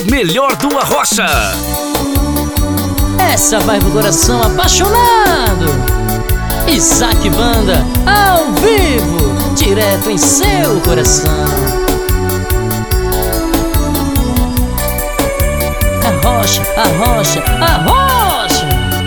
o melhor do Arrocha. Essa vai pro coração apaixonado. Isaac Banda, ao vivo, direto em seu coração. Arrocha, arrocha, arrocha.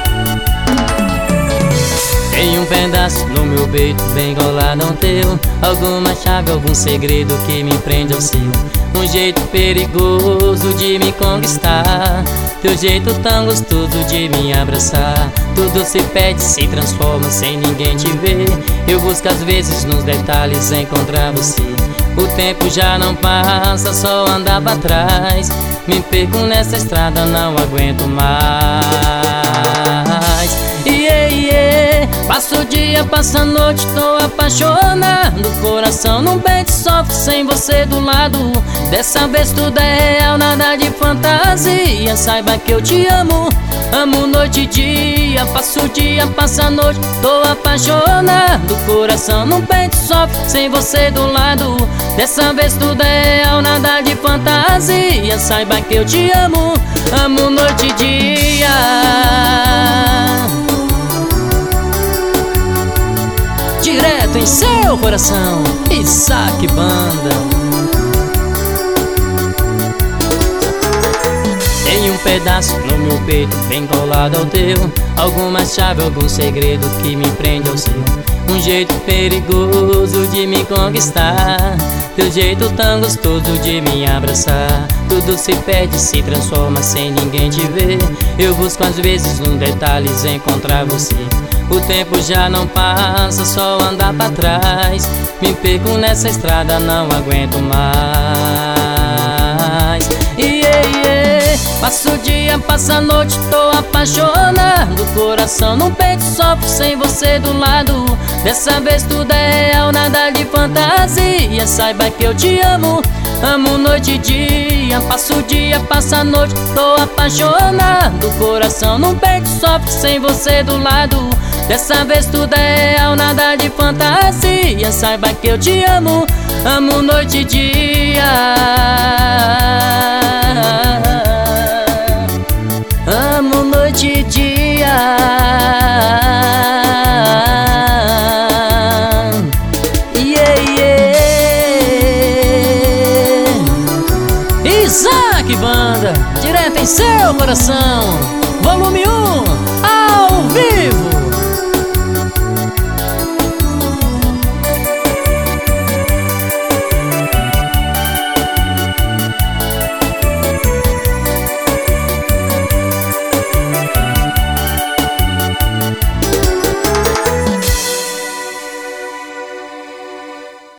Tem um pedaço no meu peito bem colado ao teu, alguma chave, algum segredo que me prende ao seu. Um jeito perigoso de me conquistar, teu jeito tão gostoso de me abraçar. Tudo se perde, se transforma sem ninguém te ver. Eu busco às vezes nos detalhes encontrar você. O tempo já não passa, só andar pra trás. Me perco nessa estrada, não aguento mais. Passo o dia, passo a noite, tô apaixonado. O coração não bate, sofre sem você do lado. Dessa vez tudo é real, nada de fantasia. Saiba que eu te amo, amo noite e dia. Passo o dia, passo a noite, tô apaixonado. O coração não bate, sofre sem você do lado. Dessa vez tudo é real, nada de fantasia. Saiba que eu te amo, amo noite e dia. Direto em seu coração, Isaac Banda. Tem um pedaço no meu peito bem colado ao teu, alguma chave, algum segredo que me prende ao seu. Um jeito perigoso de me conquistar, teu jeito tão gostoso de me abraçar. Tudo se perde, se transforma sem ninguém te ver. Eu busco às vezes nos detalhes encontrar você. O tempo já não passa, só andar pra trás. Me perco nessa estrada, não aguento mais. Passo o dia, passo a noite, tô apaixonado. O coração não pede, sofre sem você do lado. Dessa vez tudo é real, nada de fantasia. Saiba que eu te amo, amo noite e dia. Passo o dia, passo a noite, tô apaixonado. O coração não pede, sofre sem você do lado. Dessa vez tudo é real, nada de fantasia. Saiba que eu te amo, amo noite e dia. Amo noite e dia. Isaac Banda, direto em seu coração. Volume 1, ao vivo.